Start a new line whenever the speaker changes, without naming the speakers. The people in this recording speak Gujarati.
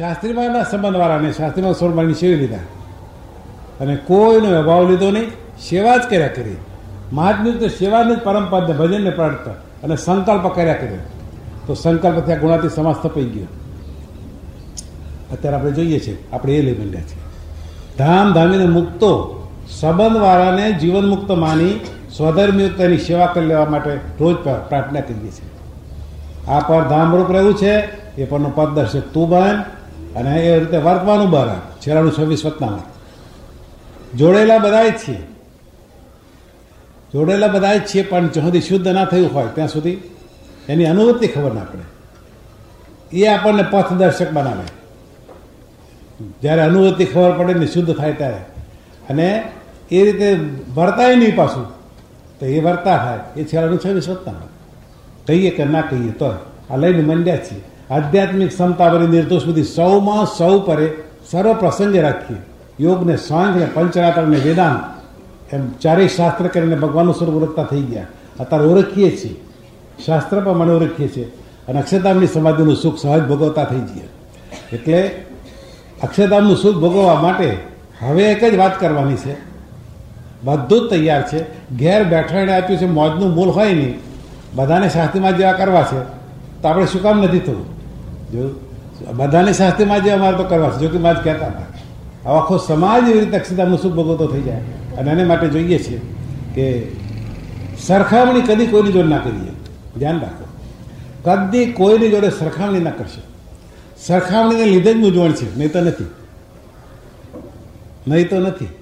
શાસ્ત્રીમાંના સંબંધવાળાને શાસ્ત્રીમાં સોળમાળની સેવી લીધા અને કોઈનો અભાવ લીધો નહીં, સેવા જ કર્યા કરી. મહાત્મ્ય તો સેવાને જ પરમપદને ભજનને પાડતા અને સંકલ્પ કર્યા કર્યો. તો સંકલ્પ ત્યાં ગુણાતી સમાસ થપાઈ ગયો. અત્યારે આપણે જોઈએ છીએ, આપણે એ લઈ માંડ્યા છીએ. ધામ ધામીને મુક્તો સંબંધવાળાને જીવન મુક્ત માની સ્વધર્મયુક્ત એની સેવા કરી લેવા માટે રોજ પ્રાર્થના કરીએ છીએ. આ પર ધામરૂપ રહેવું છે, એ પરનું પદદર્શક તું બન અને એ રીતે વર્તવાનું બહાર. છેલ્લાનું 26 વતનામાં જોડેલા બધા જ છીએ, જોડેલા બધા જ છીએ, પણ જ્યાં સુધી શુદ્ધ ના થયું હોય ત્યાં સુધી એની અનુભૂતિ ખબર ના પડે. એ આપણને પથદર્શક બનાવે. જ્યારે અનુભૂતિ ખબર પડે ને શુદ્ધ થાય ત્યારે, અને એ રીતે વર્તાય નહીં પાછું, તો એ વર્તા થાય. એ છેલ્લાનું 26 વતનામાં કહીએ કે ના કહીએ તો આ લઈને મંડ્યા છીએ. આધ્યાત્મિક ક્ષમતાવરી નિર્દોષ બુદ્ધિ સૌમાં સૌ પરે સર્વ પ્રસંગે રાખીએ. યોગને સાંજને પંચરાત્રને વેદાંત એમ ચારેય શાસ્ત્ર કરીને ભગવાનનું સ્વરૂપ ઓળખતા થઈ ગયા. અત્યારે ઓળખીએ છીએ, શાસ્ત્ર પ્રમાણે ઓળખીએ છીએ અને અક્ષરધામની સમાધિનું સુખ સહજ ભોગવતા થઈ જઈએ. એટલે અક્ષરધામનું સુખ ભોગવવા માટે હવે એક જ વાત કરવાની છે. બધું જ તૈયાર છે. ઘેર બેઠાણે આપ્યું છે, મોજનું મૂળ હોય નહીં. બધાને શાસ્ત્રીમાં જેવા કરવા છે તો આપણે શું કામ નથી થવું? જો બધાને શાસ્ત્રીમાં જેવા અમારે તો કરવા છે. જો કે મારે કહેતા હતા આખો સમાજ એવી રીતે અક્ષરધામનું સુખ ભોગવતો થઈ જાય. અને એને માટે જોઈએ છીએ કે સરખામણી કદી કોઈની જોડે ના કરીએ. ધ્યાન રાખો, કદી કોઈની જોડે સરખામણી ના કરશો. સરખામણીને લીધે જ મૂંઝવણ છે, નહીં તો નથી.